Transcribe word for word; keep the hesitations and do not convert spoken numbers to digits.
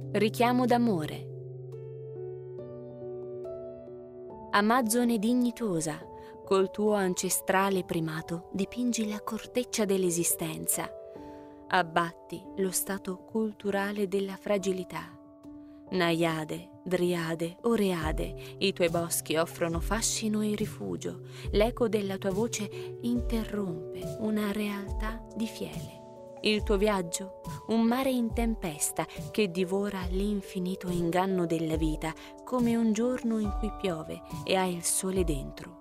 Richiamo d'amore. Amazzone dignitosa, col tuo ancestrale primato dipingi la corteccia dell'esistenza. Abbatti lo stato culturale della fragilità. Naiade, Driade, Oreade, i tuoi boschi offrono fascino e rifugio. L'eco della tua voce interrompe una realtà di fiele. Il tuo viaggio, un mare in tempesta che divora l'infinito inganno della vita, come un giorno in cui piove e ha il sole dentro.